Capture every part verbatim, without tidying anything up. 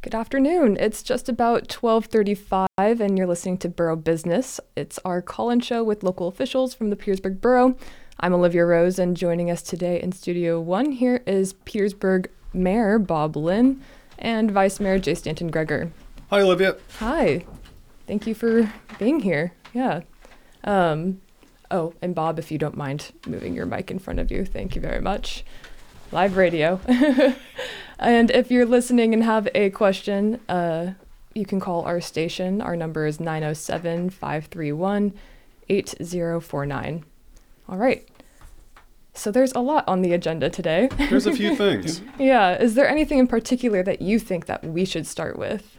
Good afternoon. It's just about twelve thirty-five and you're listening to Borough Business. It's our call-in show with local officials from the Petersburg Borough. I'm Olivia Rose, and joining us today in Studio One here is Petersburg Mayor Bob Lynn and Vice Mayor J. Stanton Gregor. Hi, Olivia. Hi. Thank you for being here. Yeah. Um, oh, and Bob, if you don't mind moving your mic in front of you, thank you very much. Live radio. And if you're listening and have a question, uh, you can call our station. Our number is nine oh seven, five three one, eight oh four nine. All right. So there's a lot on the agenda today. There's a few things. Yeah. Is there anything in particular that you think that we should start with?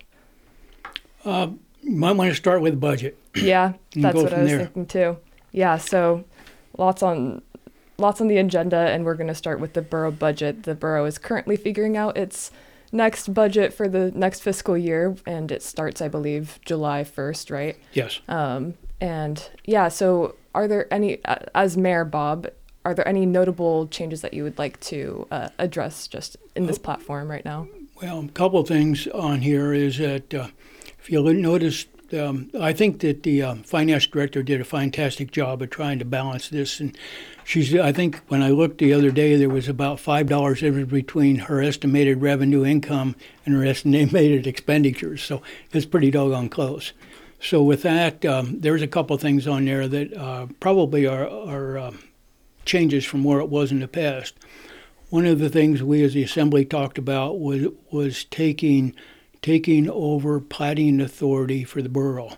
Uh, you might want to start with budget. Yeah, that's what I was there. thinking too. Yeah, so lots on lots on the agenda, and we're going to start with the borough budget. The borough is currently figuring out its next budget for the next fiscal year, and it starts, I believe, July first, right? Yes. Um, and yeah, so are there any, uh, as Mayor Bob, are there any notable changes that you would like to uh, address just in this platform right now? Well, a couple of things on here is that uh, if you'll notice, um, I think that the uh, finance director did a fantastic job of trying to balance this. And she's, I think when I looked the other day, there was about five dollars difference between her estimated revenue income and her estimated expenditures. So it's pretty doggone close. So with that, um, there's a couple of things on there that uh, probably are, are uh, changes from where it was in the past. One of the things we as the Assembly talked about was was taking taking over plating authority for the borough.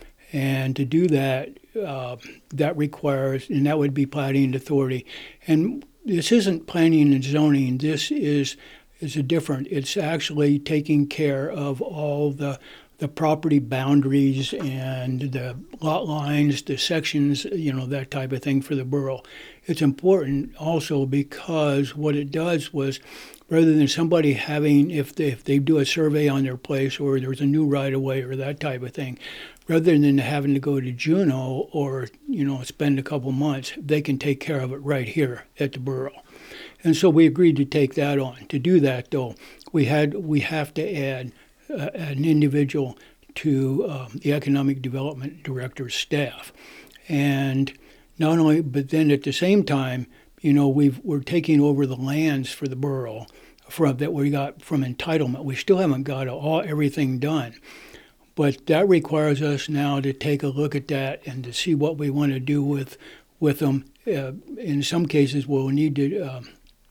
And to do that, uh, that requires, and that would be plating authority. And this isn't planning and zoning, this is is a different, it's actually taking care of all the the property boundaries and the lot lines, the sections, you know, that type of thing for the borough. It's important also because what it does was, rather than somebody having, if they, if they do a survey on their place or there's a new right-of-way or that type of thing, rather than having to go to Juneau or, you know, spend a couple months, they can take care of it right here at the borough. And so we agreed to take that on. To do that, though, we had we have to add uh, an individual to um, the Economic Development Director's staff. And not only, but then at the same time, you know, we've, we're taking over the lands for the borough from that we got from entitlement. We still haven't got all everything done. But that requires us now to take a look at that and to see what we want to do with with them. Uh, in some cases, we'll need to um,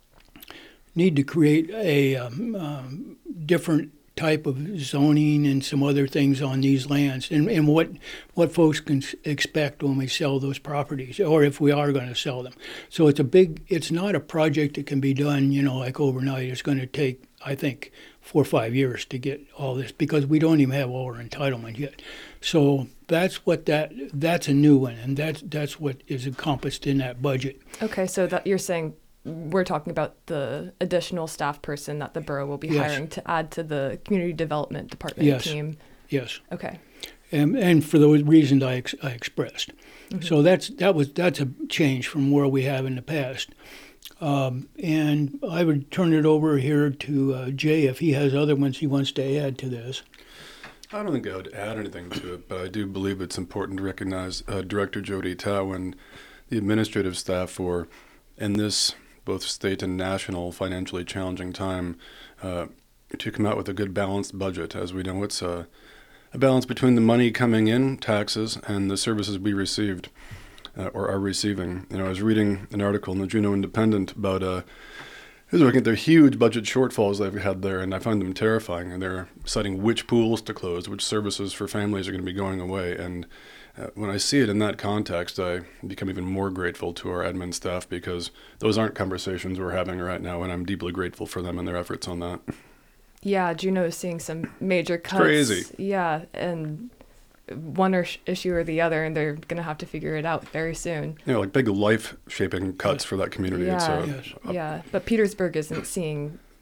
need to create a um, um, different type of zoning and some other things on these lands, and, and what what folks can expect when we sell those properties, or if we are going to sell them. So it's a big. It's not a project that can be done, you know, like overnight. It's going to take, I think, four or five years to get all this, because we don't even have all our entitlement yet. So that's what that that's a new one, and that's that's what is encompassed in that budget. Okay, so that you're saying we're talking about the additional staff person that the borough will be Yes. hiring to add to the community development department Yes. team. Yes. Okay. And, and for those reasons I, ex- I expressed. Mm-hmm. So that's that was that's a change from where we have in the past. Um, and I would turn it over here to uh, Jay if he has other ones he wants to add to this. I don't think I would add anything to it, but I do believe it's important to recognize uh, Director Jody Tao and the administrative staff for, in this both state and national financially challenging time, uh, to come out with a good balanced budget. As we know, it's a, a balance between the money coming in, taxes, and the services we received uh, or are receiving. You know, I was reading an article in the Juneau Independent about uh, I was looking at the huge budget shortfalls they've had there, and I find them terrifying. And they're citing which pools to close, which services for families are going to be going away. And uh, when I see it in that context, I become even more grateful to our admin staff, because those aren't conversations we're having right now, and I'm deeply grateful for them and their efforts on that. Yeah, Juneau is seeing some major cuts. Crazy. Yeah, and one or sh- issue or the other, and they're going to have to figure it out very soon. You know, like big life-shaping cuts for that community. Yeah, It's, uh, Yes. yeah. But Petersburg isn't seeing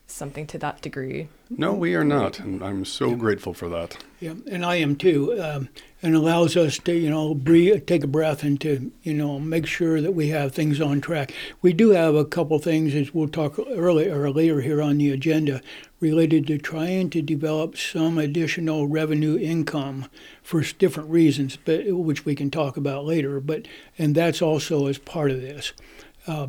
something to that degree. No, we are not, and I'm so grateful for that. Yeah, and I am too. Um, and allows us to, you know, breathe, take a breath, and to, you know, make sure that we have things on track. We do have a couple things, as we'll talk earlier or later here on the agenda, related to trying to develop some additional revenue income for different reasons, but which we can talk about later. But and that's also as part of this. Uh,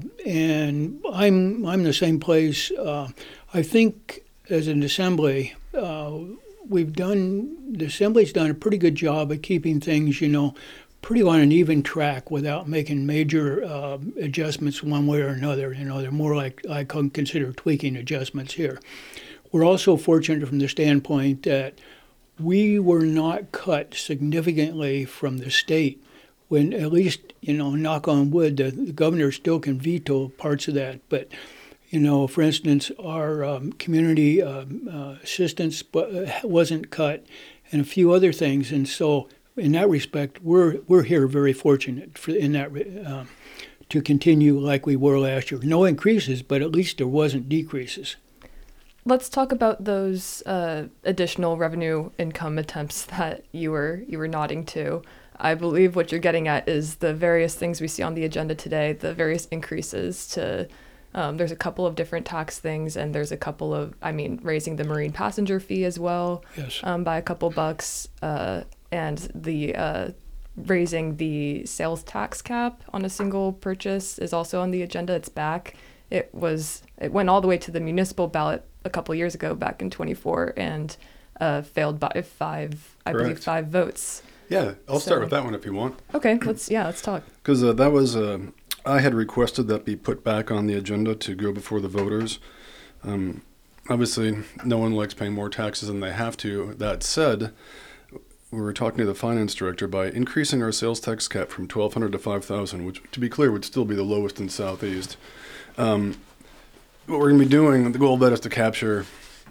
and I'm I'm the same place. Uh, I think as an assembly, uh, we've done the assembly's done a pretty good job at keeping things, you know, pretty on an even track without making major uh, adjustments one way or another. You know, they're more like I can consider tweaking adjustments here. We're also fortunate from the standpoint that we were not cut significantly from the state. When at least, you know, knock on wood, the, the governor still can veto parts of that. But, you know, for instance, our um, community um, uh, assistance wasn't cut, and a few other things. And so, in that respect, we're we're here very fortunate for in that um, to continue like we were last year. No increases, but at least there wasn't decreases. Let's talk about those uh, additional revenue income attempts that you were you were nodding to. I believe what you're getting at is the various things we see on the agenda today, the various increases to, um, there's a couple of different tax things, and there's a couple of, I mean, raising the marine passenger fee as well, yes. um, by a couple bucks, uh, and the uh, raising the sales tax cap on a single purchase is also on the agenda. It's back. It was, it went all the way to the municipal ballot a couple years ago, back in twenty-four, and uh, failed by five, I Correct. believe, five votes. Yeah, I'll So- start with that one if you want. Okay, let's yeah, let's talk. Because uh, that was, uh, I had requested that be put back on the agenda to go before the voters. Um, obviously, no one likes paying more taxes than they have to. That said, we were talking to the finance director by increasing our sales tax cap from twelve hundred to five thousand, which, to be clear, would still be the lowest in Southeast. Um, what we're going to be doing, the goal of that is to capture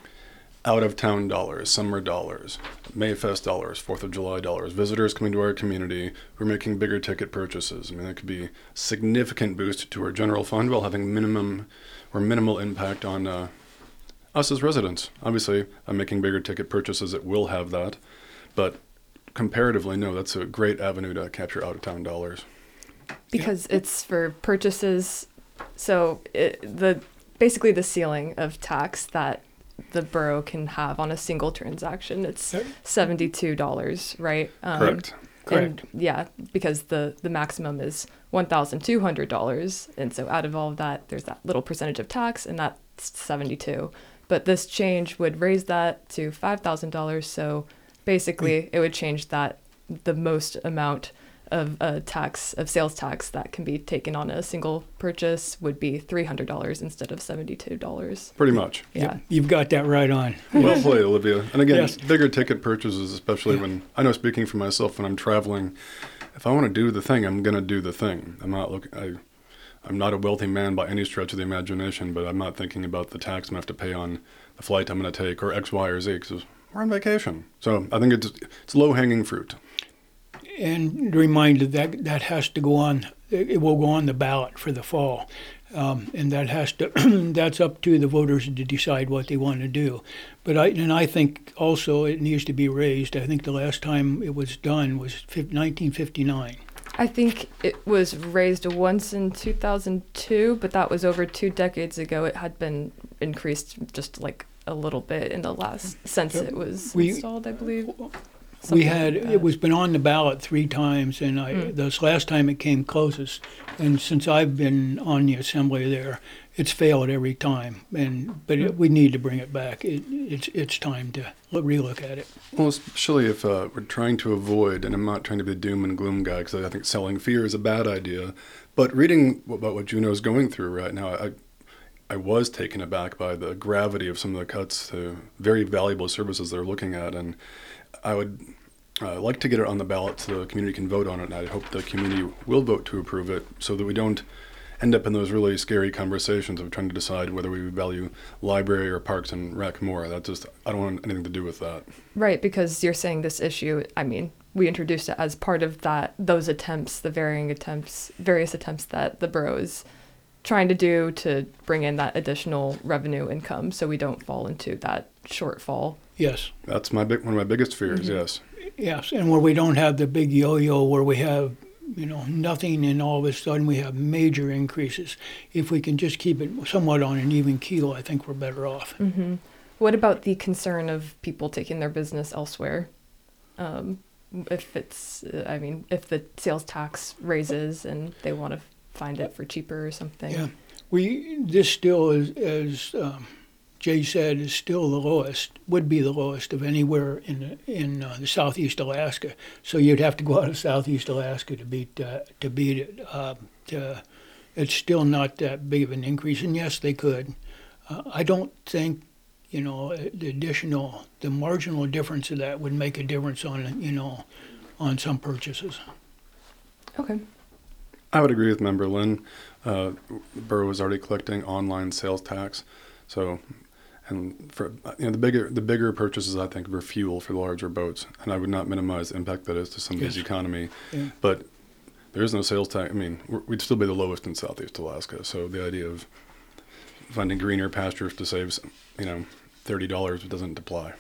out-of-town dollars, summer dollars, Mayfest dollars, Fourth of July dollars, visitors coming to our community who are making bigger ticket purchases. I mean, that could be a significant boost to our general fund while having minimum or minimal impact on uh, us as residents. Obviously, I'm making bigger ticket purchases, it will have that, but comparatively, no, that's a great avenue to capture out-of-town dollars. Because it's for purchases, so it, the basically the ceiling of tax that the borough can have on a single transaction, it's Yep. seventy-two dollars, right? Um, Correct. Correct. And yeah, because the, the maximum is one thousand two hundred dollars. And so out of all of that, there's that little percentage of tax, and that's seventy-two. But this change would raise that to five thousand dollars. So basically, it would change that the most amount of uh, tax, of sales tax that can be taken on a single purchase would be three hundred dollars instead of seventy-two dollars. Pretty much. Yeah. Yep, you've got that right on. Well played, Olivia. And again, Yes. bigger ticket purchases, especially Yeah. when, I know speaking for myself, when I'm traveling, if I want to do the thing, I'm going to do the thing. I'm not looking, I, I'm not a wealthy man by any stretch of the imagination, but I'm not thinking about the tax I'm going to have to pay on the flight I'm going to take or X, Y, or Z, because we're on vacation. So I think it's, it's low-hanging fruit. And reminded that that has to go on, it will go on the ballot for the fall. Um, and that has to, that's up to the voters to decide what they want to do. But I, and I think also it needs to be raised. I think the last time it was done was nineteen fifty-nine. I think it was raised once in two thousand two, but that was over two decades ago. It had been increased just like a little bit in the last, since it was We- installed, I believe. We Something had, like that. it was been on the ballot three times, and I, Mm. this last time it came closest. And since I've been on the assembly there, it's failed every time. And but it, we need to bring it back. It, it's it's time to look, relook at it. Well, especially if uh, we're trying to avoid, and I'm not trying to be a doom and gloom guy, because I think selling fear is a bad idea, but reading about what Juneau's going through right now, I I was taken aback by the gravity of some of the cuts to very valuable services they're looking at, and I would uh, like to get it on the ballot so the community can vote on it, and I hope the community will vote to approve it so that we don't end up in those really scary conversations of trying to decide whether we value library or parks and rec more. That just, I don't want anything to do with that. Right, because you're saying this issue, I mean, we introduced it as part of that, those attempts, the varying attempts, various attempts that the borough is trying to do to bring in that additional revenue income so we don't fall into that shortfall. Yes. That's my big one of my biggest fears. Mm-hmm. Yes. Yes, and where we don't have the big yo-yo where we have, you know, nothing and all of a sudden we have major increases. If we can just keep it somewhat on an even keel, I think we're better off. Mm-hmm. What about the concern of people taking their business elsewhere? Um, if it's, uh, I mean, if the sales tax raises and they want to find it for cheaper or something. Yeah, we this still is, as um, Jay said, is still the lowest. Would be the lowest of anywhere in in uh, the Southeast Alaska. So you'd have to go out of Southeast Alaska to beat uh, to beat it. Uh, to, it's still not that big of an increase, and yes, they could. Uh, I don't think, you know, the additional, the marginal difference of that would make a difference on, you know, on some purchases. Okay. I would agree with Member Lynn. Uh, the borough is already collecting online sales tax, so and for you know the bigger the bigger purchases, I think, were fuel for the larger boats, and I would not minimize the impact that is to somebody's Yes. economy. Yeah. But there is no sales tax. I mean, we're, we'd still be the lowest in Southeast Alaska. So the idea of finding greener pastures to save, you know, thirty dollars doesn't apply.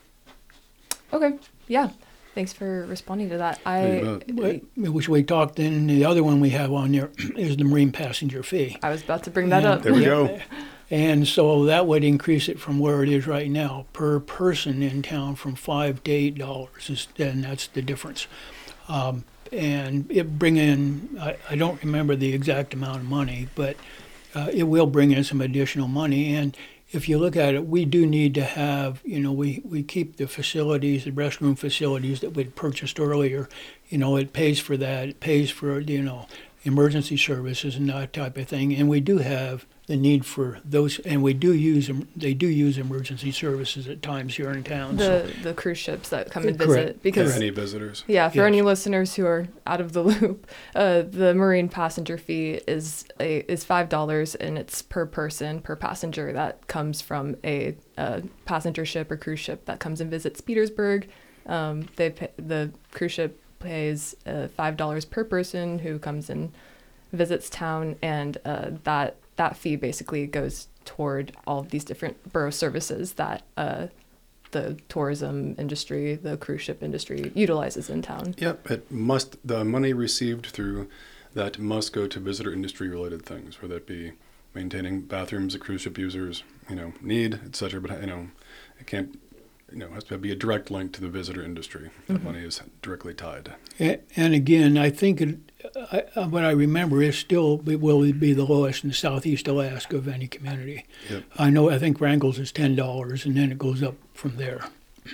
Okay. Yeah. Thanks for responding to that. I But, which we talked in, the other one we have on there is the marine passenger fee. I was about to bring that Yeah. up. There we Yeah. go. And so that would increase it from where it is right now per person in town from five to eight dollars. Is, and that's the difference. Um, and it bring in, I, I don't remember the exact amount of money, but uh, it will bring in some additional money. And if you look at it, we do need to have, you know, we, we keep the facilities, the restroom facilities that we'd purchased earlier. You know, it pays for that. It pays for, you know, emergency services and that type of thing. And we do have the need for those, and we do use them. They do use emergency services at times here in town. The so. the cruise ships that come and Correct. visit because For any visitors. yeah, for Yes. any listeners who are out of the loop, uh, the marine passenger fee is a is five dollars and it's per person per passenger that comes from a, uh passenger ship or cruise ship that comes and visits Petersburg. Um, they pay, the cruise ship pays uh, five dollars per person who comes and visits town, and uh, that that fee basically goes toward all of these different borough services that uh, the tourism industry, the cruise ship industry utilizes in town. Yep, it must, the money received through that must go to visitor industry related things, whether it be maintaining bathrooms that cruise ship users, you know, need, et cetera. But, you know, it can't, you know, it has to be a direct link to the visitor industry. That Mm-hmm. money is directly tied. And, and again, I think it, I, I- what I remember is still it will be the lowest in Southeast Alaska of any community. Yep. I know. I think Wrangell's is ten dollars, and then it goes up from there.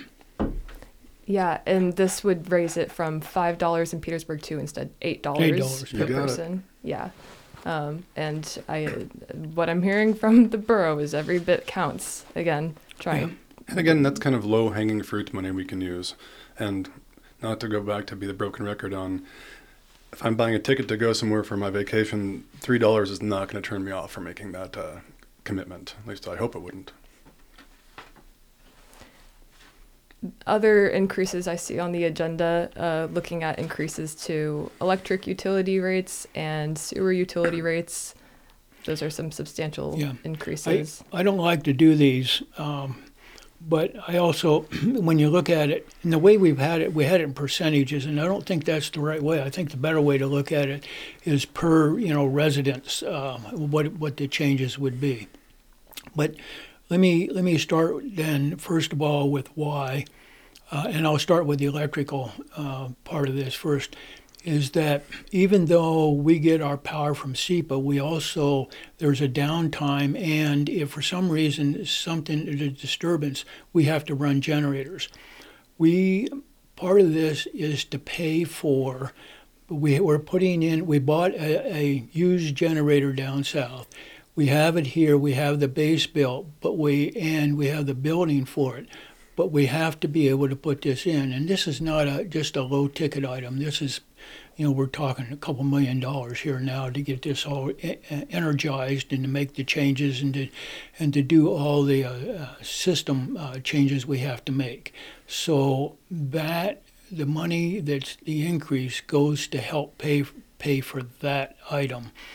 Yeah, and this would raise it from five dollars in Petersburg to instead eight dollars eight dollars, per you got it. person. Yeah. Um, and I, what I'm hearing from the borough is every bit counts. Again, trying. And again, that's kind of low hanging fruit money we can use. And not to go back to be the broken record on, if I'm buying a ticket to go somewhere for my vacation, three dollars is not going to turn me off from making that uh, commitment. At least I hope it wouldn't. Other increases I see on the agenda, uh, looking at increases to electric utility rates and sewer utility rates. Those are some substantial Yeah. I, increases. I don't like to do these, um, but I also, when you look at it, and the way we've had it, we had it in percentages, and I don't think that's the right way. I think the better way to look at it is per, you know, residents, uh, what what the changes would be. But let me let me start then, first of all, with why, uh, and I'll start with the electrical uh, part of this first, is that even though we get our power from SEPA, we also, there's a downtime, and if for some reason something, a disturbance, we have to run generators. We, part of this is to pay for, we, we're putting in, we bought a, a used generator down south. We have it here, we have the base built, but we, and we have the building for it. But we have to be able to put this in. And this is not a, just a low ticket item. This is, you know, we're talking a couple million dollars here now to get this all e- energized and to make the changes and to, and to do all the uh, uh, system uh, changes we have to make. So that, the money that's the increase goes to help pay, pay for that item.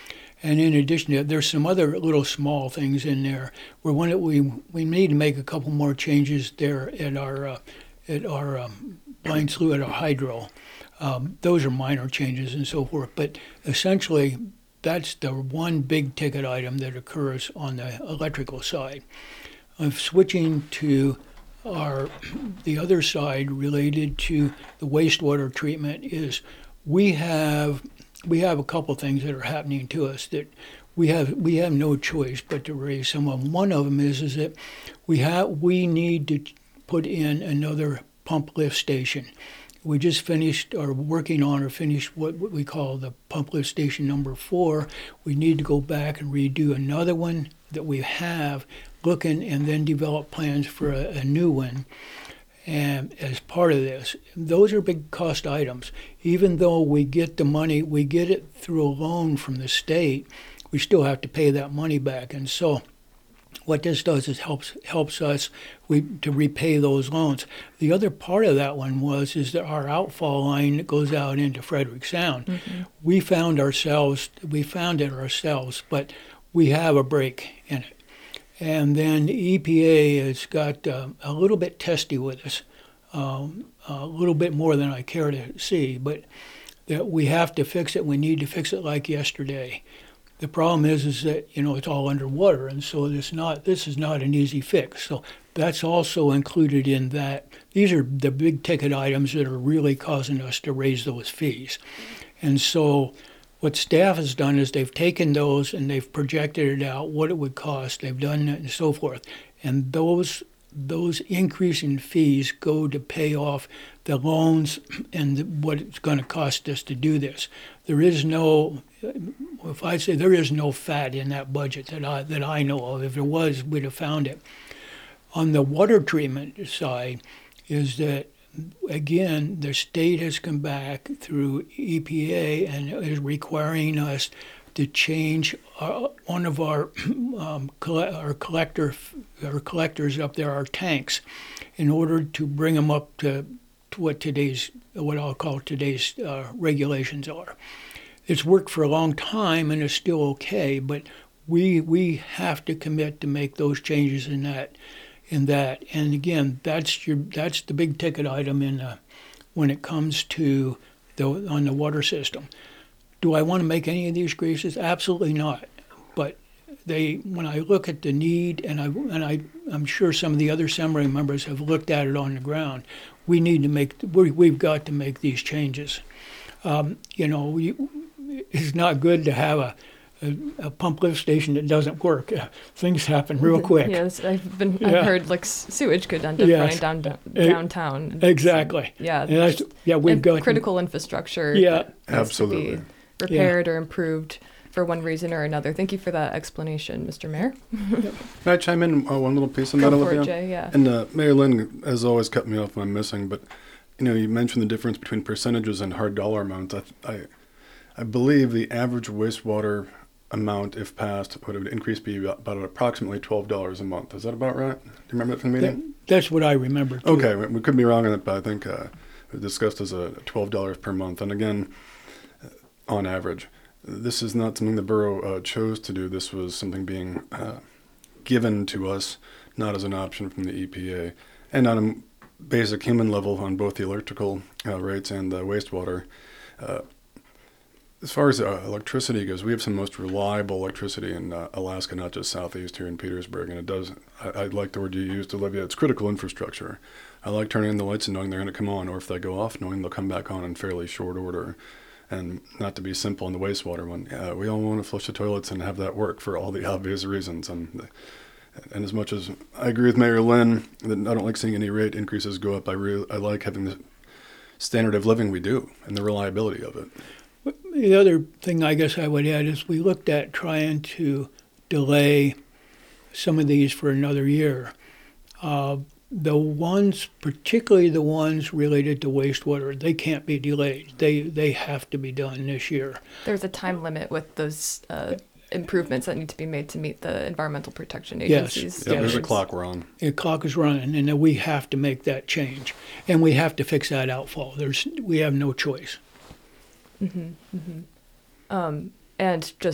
And in addition to that, there's some other little small things in there. Where one that we we need to make a couple more changes there at our uh, at our um, blind slough, at our hydro. Um, those are minor changes and so forth. But essentially, that's the one big ticket item that occurs on the electrical side. Of switching to our the other side related to the wastewater treatment is we have. We have a couple things that are happening to us that we have we have no choice but to raise some of them. One of them is is that we have we need to put in another pump lift station. We just finished or working on or finished what, what we call the pump lift station number four. We need to go back and redo another one that we have looking and then develop plans for a, a new one. And as part of this, those are big cost items. Even though we get the money, we get it through a loan from the state, we still have to pay that money back. And so what this does is helps helps us we, to repay those loans. The other part of that one was is that our outfall line that goes out into Frederick Sound. Mm-hmm. We found ourselves, we found it ourselves, but we have a break in it. And then the E P A has got uh, a little bit testy with us, um, a little bit more than I care to see, but that we have to fix it. We need to fix it like yesterday. The problem is, is that, you know, it's all underwater, and so this not this is not an easy fix. So that's also included in that. These are the big ticket items that are really causing us to raise those fees. And so what staff has done is they've taken those and they've projected it out, what it would cost. They've done it and so forth. And those those increasing fees go to pay off the loans and the, what it's going to cost us to do this. There is no, if I say there is no fat in that budget that I that I know of. If there was, we'd have found it. On the water treatment side, is that again, the state has come back through E P A and is requiring us to change our, one of our um, coll- our collector our collectors up there, our tanks, in order to bring them up to, to what today's what I'll call today's uh, regulations are. It's worked for a long time and it's still okay, but we we have to commit to make those changes in that. In that, and again, that's your that's the big ticket item in uh, when it comes to the on the water system. Do I want to make any of these increases? Absolutely not. But they, when I look at the need, and I and I, I'm sure some of the other Assembly members have looked at it on the ground. We need to make we we've got to make these changes. Um, you know, we, it's not good to have a. A, a pump lift station that doesn't work. Uh, things happen real quick. Yes, I've been. Yeah. I've heard like sewage could end up Yes. running down, down downtown. Exactly. So, yeah. And that's, yeah, we've and got critical infrastructure. Yeah. that needs Absolutely. To be repaired yeah. or improved for one reason or another. Thank you for that explanation, Mister Mayor. May I chime in uh, one little piece on Go that, for Olivia? it, Jay, yeah. And uh, Mayor Lynn, as always, cut me off when I'm missing. But you know, you mentioned the difference between percentages and hard dollar amounts. I, I, I believe the average wastewater amount, if passed, would increase be about approximately twelve dollars a month. Is that about right? Do you remember that from the meeting? That, that's what I remember, too. Okay, we, we could be wrong on it, but I think uh, it was discussed as a twelve dollars per month. And again, uh, on average, this is not something the borough uh, chose to do. This was something being uh, given to us, not as an option from the E P A. And on a basic human level, on both the electrical uh, rates and the wastewater, uh, as far as uh, electricity goes, we have some most reliable electricity in uh, Alaska, not just southeast here in Petersburg. And it does, I, I like the word you used, Olivia, it's critical infrastructure. I like turning on the lights and knowing they're going to come on, or if they go off, knowing they'll come back on in fairly short order. And not to be simple on the wastewater one, uh, we all want to flush the toilets and have that work for all the obvious reasons. And and as much as I agree with Mayor Lynn that I don't like seeing any rate increases go up, I really I like having the standard of living we do and the reliability of it. The other thing I guess I would add is we looked at trying to delay some of these for another year. Uh, the ones, particularly the ones related to wastewater, they can't be delayed. They they have to be done this year. There's a time limit with those uh, improvements that need to be made to meet the environmental protection Yes. agencies. Yeah, there's a Yes. clock we're on. The clock is running, and then we have to make that change, and we have to fix that outfall. There's we have no choice. Mm-hmm, mm-hmm. Um, and just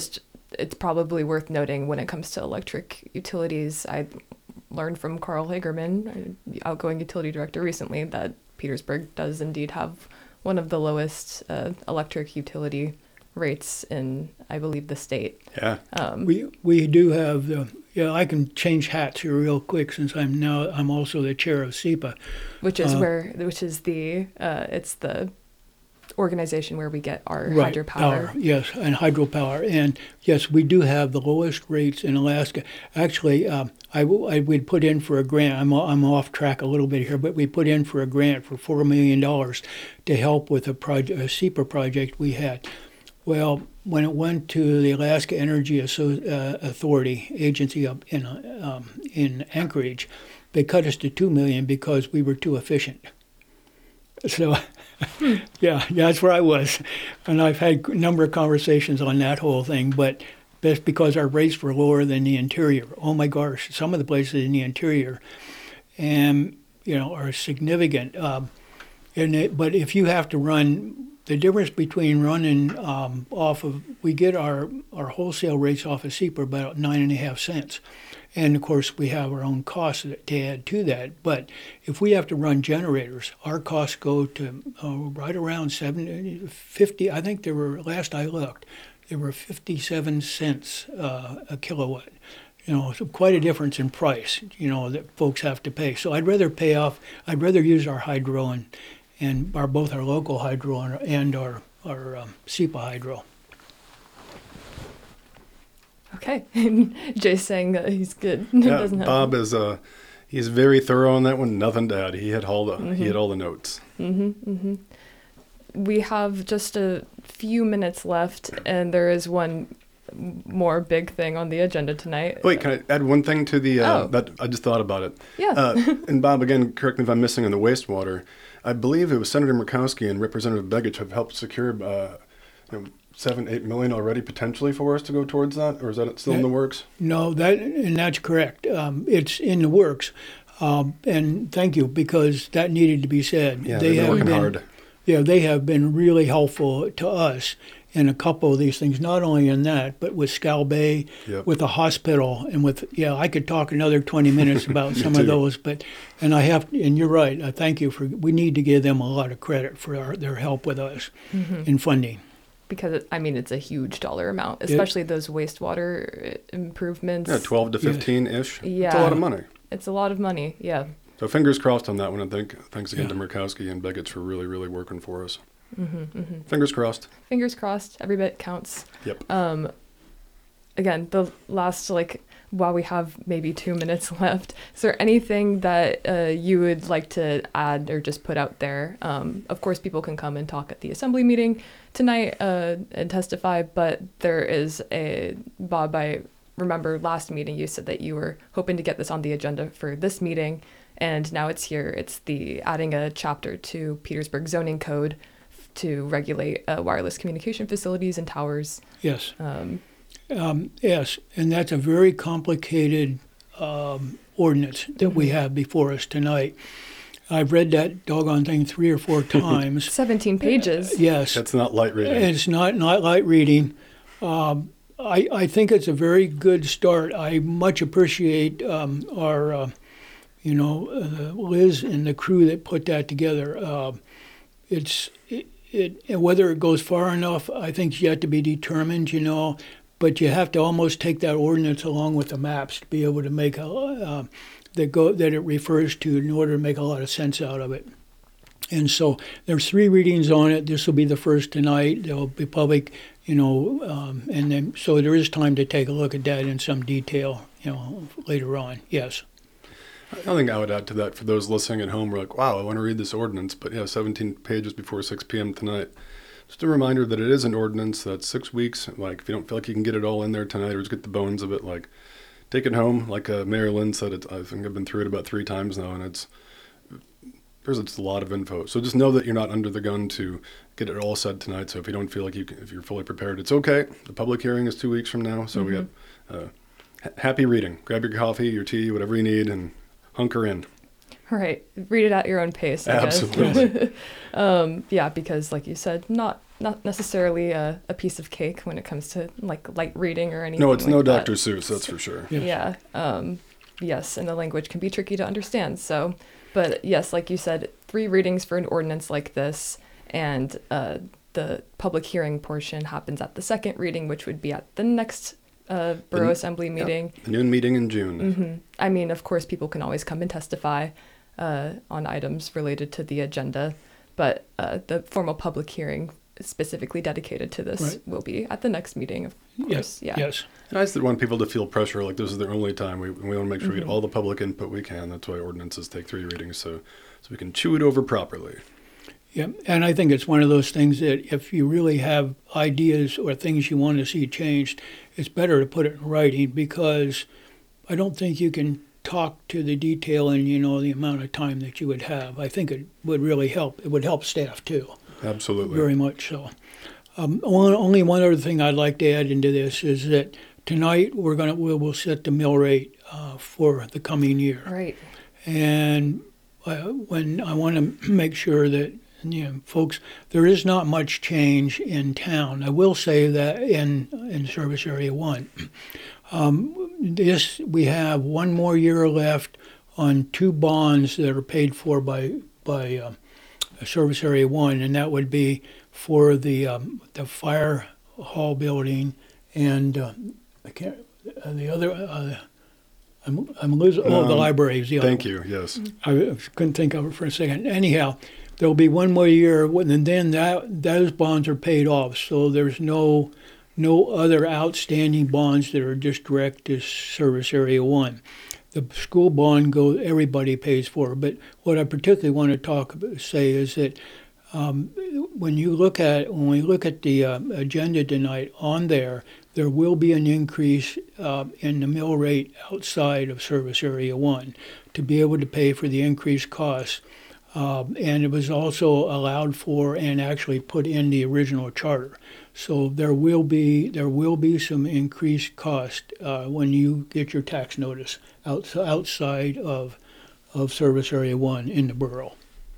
it's probably worth noting when it comes to electric utilities. I learned from Carl Hagerman, the outgoing utility director recently, that Petersburg does indeed have one of the lowest uh, electric utility rates in, I believe, the state. Yeah. Um, We we do have the yeah. I can change hats here real quick since I'm now I'm also the chair of SEPA. which is uh, where, which is the, uh, it's the organization where we get our Right, hydropower. power, yes, and hydropower. And yes, we do have the lowest rates in Alaska. Actually, um, I, w- I would put in for a grant. I'm, o- I'm off track a little bit here, but we put in for a grant for four million dollars to help with a, project, a SEPA project we had. Well, when it went to the Alaska Energy Asso- uh, Authority agency up in, uh, um, in Anchorage, they cut us to two million dollars because we were too efficient. So, yeah, yeah, that's where I was. And I've had a number of conversations on that whole thing, but that's because our rates were lower than the interior. Oh my gosh, some of the places in the interior, and you know, are significant. Um, and it, but if you have to run, the difference between running um, off of, we get our, our wholesale rates off of SEPA about nine and a half cents. And of course, we have our own costs to add to that. But if we have to run generators, our costs go to uh, right around seventy, fifty. I think there were, last I looked, there were fifty-seven cents uh, a kilowatt. You know, so quite a difference in price, you know, that folks have to pay. So I'd rather pay off, I'd rather use our hydro and, and our, both our local hydro and, and our, our um, SEPA hydro. Okay. Jay's saying that he's good. Yeah, Doesn't have- Bob is uh, he's very thorough on that one. Nothing to add. He had all the Mm-hmm. he had all the notes. We have just a few minutes left, and there is one more big thing on the agenda tonight. Wait, can I add one thing to the uh, Oh. that I just thought about it? Yeah. Uh, and Bob, again, correct me if I'm missing on the wastewater. I believe it was Senator Murkowski and Representative Begich have helped secure uh, you know, seven, eight million already potentially for us to go towards that, or is that still in the works? No, that and that's correct. Um, it's in the works, um, and thank you because that needed to be said. Yeah, they've been working been, hard. Yeah, they have been really helpful to us in a couple of these things. Not only in that, but with Scal Bay, Yep. with the hospital, and with yeah, I could talk another twenty minutes about some too. of those. But and I have, and you're right. I thank you for. We need to give them a lot of credit for our, their help with us in funding. Because, it, I mean, it's a huge dollar amount, especially those wastewater improvements. Yeah, twelve to Yes. fifteen ish. It's a Yeah. lot of money. It's a lot of money, yeah. So fingers crossed on that one. I think thanks again Yeah. to Murkowski and Begich for really, really working for us. Mm-hmm, Fingers crossed. Fingers crossed, every bit counts. Yep. Um, again, the last, like, while we have maybe two minutes left, is there anything that uh, you would like to add or just put out there? Um, of course, people can come and talk at the assembly meeting tonight uh, and testify, but there is a, Bob, I remember last meeting you said that you were hoping to get this on the agenda for this meeting, and now it's here. It's the adding a chapter to Petersburg zoning code to regulate uh, wireless communication facilities and towers. Yes. Um, Um, yes, and that's a very complicated um, ordinance that we have before us tonight. I've read that doggone thing three or four times. seventeen pages. Yes, That's not light reading. it's not not light reading. Um, I I think it's a very good start. I much appreciate um, our, uh, you know, uh, Liz and the crew that put that together. Uh, it's it, it whether it goes far enough, I think, is yet to be determined. You know. But you have to almost take that ordinance along with the maps to be able to make a uh, that go that it refers to in order to make a lot of sense out of it. And so there's three readings on it. This will be the first tonight. There'll be public, you know, um, and then so there is time to take a look at that in some detail, you know, later on. Yes. I think I would add to that for those listening at home. We're like, wow, I want to read this ordinance, but yeah, seventeen pages before six p.m. tonight. Just a reminder that it is an ordinance that's six weeks. Like, if you don't feel like you can get it all in there tonight or just get the bones of it, like, take it home. Like uh, Mayor Lynn said, it's, I think I've been through it about three times now, and it's there's it's a lot of info. So just know that you're not under the gun to get it all said tonight. So if you don't feel like you can, if you're fully prepared, it's okay. The public hearing is two weeks from now, so we got uh, ha- happy reading. Grab your coffee, your tea, whatever you need, and hunker in. Right. Read it at your own pace, I Absolutely. guess. um, yeah, because like you said, not not necessarily a, a piece of cake when it comes to like light reading or anything. No, it's like no that. Doctor Seuss, that's for sure. Yes. Yeah. Um, yes, and the language can be tricky to understand. So, but yes, like you said, three readings for an ordinance like this, and uh, the public hearing portion happens at the second reading, which would be at the next uh, Borough The- Assembly meeting. The noon meeting in June. hmm I mean, of course, people can always come and testify uh, on items related to the agenda, but uh, the formal public hearing specifically dedicated to this Right. will be at the next meeting, of course. Yes. Yeah. Yes. And I just want people to feel pressure, like this is their only time. We, we want to make sure we Mhm. get all the public input we can. That's why ordinances take three readings, so so we can chew it over properly. Yeah, and I think it's one of those things that if you really have ideas or things you want to see changed, it's better to put it in writing, because I don't think you can talk to the detail and, you know, the amount of time that you would have. I think it would really help. It would help staff too, Absolutely. very much so. Um, one, only one other thing I'd like to add into this is that tonight we're gonna we will set the mill rate uh, for the coming year. Right. And uh, when I want to make sure that, you know, folks, there is not much change in town. I will say that in in Service Area One, um, this we have one more year left on two bonds that are paid for by by uh, Service Area One, and that would be for the um, the fire hall building and uh, I can't uh, the other. Uh, I'm I'm losing. Oh, the Um, library is the other. Thank you, yes. I couldn't think of it for a second. Anyhow, there'll be one more year, and then that those bonds are paid off. So there's no no other outstanding bonds that are just direct to Service Area One. The school bond goes, everybody pays for. But what I particularly want to talk about, say is that um, when you look at when we look at the uh, agenda tonight, on there, there will be an increase uh, in the mill rate outside of Service Area One to be able to pay for the increased costs. Um, and it was also allowed for and actually put in the original charter. So there will be there will be some increased cost uh, when you get your tax notice outs- outside of of Service Area One in the borough.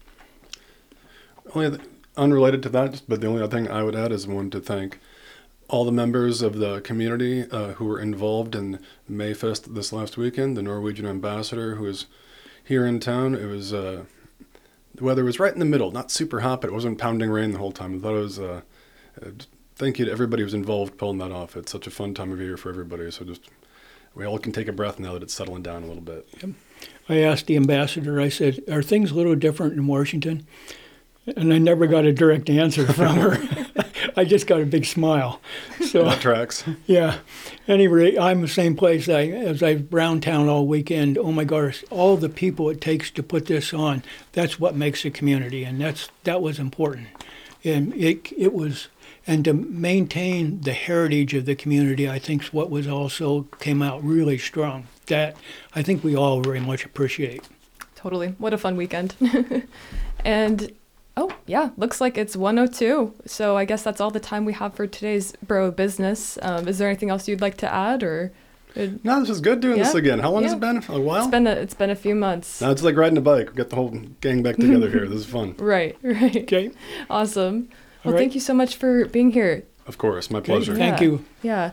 Only th- unrelated to that, but the only other thing I would add is one to thank all the members of the community uh, who were involved in Mayfest this last weekend. The Norwegian ambassador who was here in town. It was uh, the weather was right in the middle, not super hot, but it wasn't pounding rain the whole time. I thought it was. Uh, uh, thank you to everybody who was involved pulling that off. It's such a fun time of year for everybody. So just we all can take a breath now that it's settling down a little bit. I asked the ambassador, I said, are things a little different in Washington? And I never got a direct answer from her. I just got a big smile. So That tracks. yeah. Anyway, I'm the same place I, as I was around town all weekend. Oh my gosh, all the people it takes to put this on, that's what makes a community, and that's that was important. And it it was, and to maintain the heritage of the community, I think is what was also came out really strong. That I think we all very much appreciate. Totally. What a fun weekend. And oh, yeah, looks like it's one oh two. So I guess that's all the time we have for today's Borough Business. Um, is there anything else you'd like to add, or it, No, this is good doing this Yeah, again. How long has yeah. it been? A while? it's been a, it's been a few months. No, it's like riding a bike. We got the whole gang back together here. This is fun. Right, right. Okay. Awesome. All Well, right. thank you so much for being here. Of course, my Okay, pleasure. Thank Yeah. you. Yeah.